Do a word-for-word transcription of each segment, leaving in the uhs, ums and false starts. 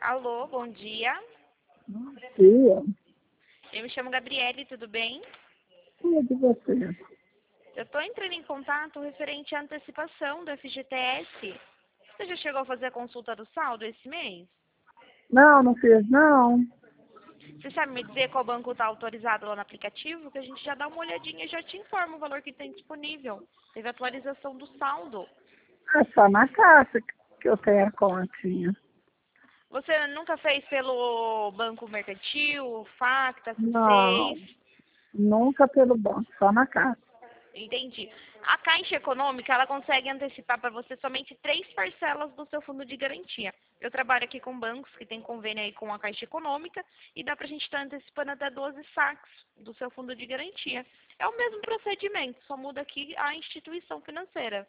Alô, bom dia. Sim, Eu me chamo Gabriele, tudo bem? é de você. Eu estou entrando em contato referente à antecipação do F G T S. Você já chegou a fazer a consulta do saldo esse mês? Não, não fiz, não. Você sabe me dizer qual banco está autorizado lá no aplicativo? Que a gente já dá uma olhadinha e já te informa o valor que tem disponível. Teve atualização do saldo. É só na caixa que eu tenho a continha. Você nunca fez pelo Banco Mercantil, Facta, C Não, seis? nunca pelo banco, só na caixa. Entendi. A Caixa Econômica, ela consegue antecipar para você somente três parcelas do seu fundo de garantia. Eu trabalho aqui com bancos que têm convênio aí com a Caixa Econômica e dá para a gente estar antecipando até doze saques do seu fundo de garantia. É o mesmo procedimento, só muda aqui a instituição financeira.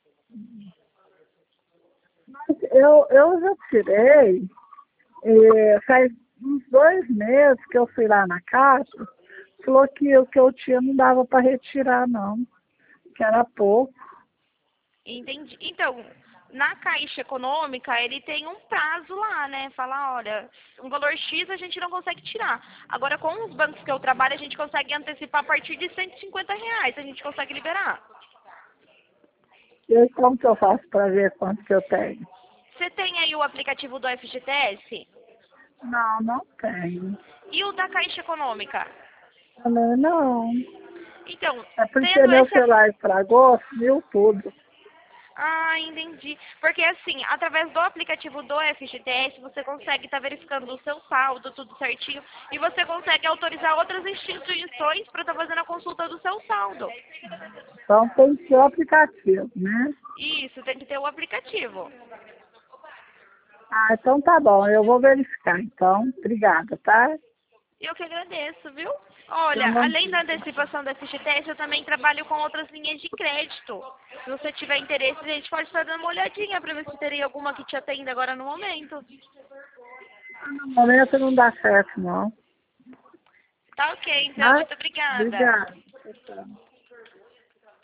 Mas eu, eu já tirei, eh, faz uns dois meses que eu fui lá na caixa, falou que o que eu tinha não dava para retirar, não, que era pouco. Entendi. Então, na Caixa Econômica, ele tem um prazo lá, né? Fala, olha, um valor X a gente não consegue tirar. Agora, com os bancos que eu trabalho, a gente consegue antecipar a partir de cento e cinquenta reais, a gente consegue liberar. E aí, como que eu faço para ver quanto que eu tenho? Você tem aí o aplicativo do F G T S? Não, não tenho. E o da Caixa Econômica? Também não. Então, É porque tendo meu esse... celular estragou, sumiu tudo. Ah, entendi. Porque assim, através do aplicativo do F G T S, você consegue estar verificando o seu saldo, tudo certinho, e você consegue autorizar outras instituições para estar fazendo a consulta do seu saldo. Então tem que ser o aplicativo, né? Isso, tem que ter o aplicativo. Ah, então tá bom, eu vou verificar então. Obrigada, tá? Eu que agradeço, viu? Tenha Olha, um bom além da dia. antecipação do F G T S, eu também trabalho com outras linhas de crédito. Se você tiver interesse, a gente pode estar dando uma olhadinha para ver se teria alguma que te atenda agora no momento. No momento não dá certo, não. Tá ok, então. Tá? Muito obrigada. Obrigada. Tchau, tchau.